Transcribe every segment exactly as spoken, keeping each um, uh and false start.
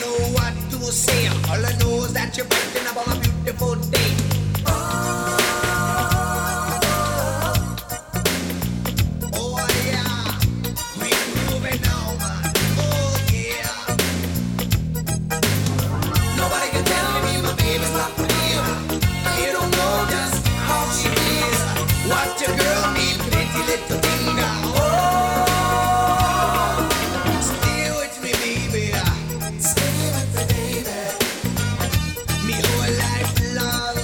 know what to say. All I know is that you're brighten up on a beautiful day. Oh, oh yeah, we're moving now, man. Oh yeah. Nobody can tell me my baby's not real. You don't know just how she is. What your girl need, pretty little thing now. Oh, stay with me, baby. Stay with me, baby. Me whole life long.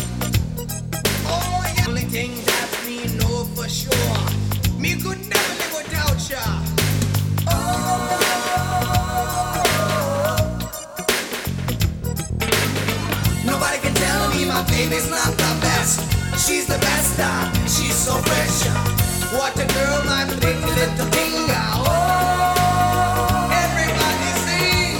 Oh, yeah. Only thing that me know for sure, me could never live without ya. Oh. Nobody can tell me my baby's not the best. She's the best, uh, she's so fresh. What a girl, my pretty little thing. Oh, everybody sing.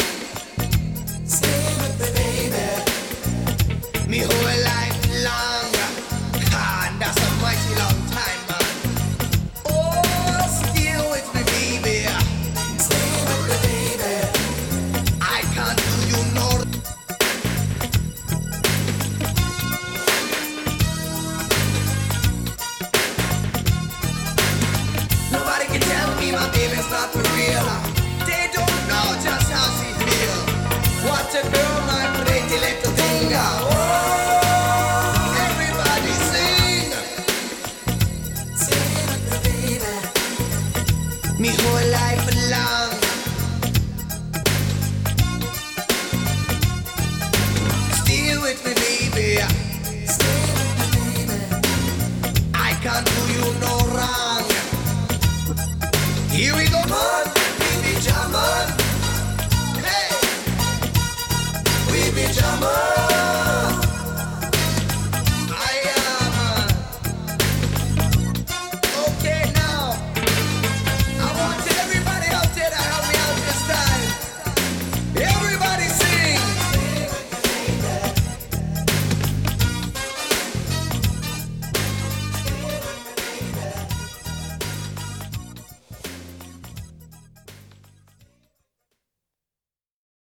Stay with me, baby. Me whole life long. Ah, and that's a mighty long time, man. Oh, stay with me, baby. Stay with me, baby. I can't do you no. Nobody can tell me my baby's not for real. They don't know just how she feel. What a girl, my pretty little thing. Oh, everybody sing. Stay with me, baby. Me whole life long. Stay with me, baby. Stay with me, baby. I can't do you no wrong. Here we go, man. We be jamming. Hey, we be jamming.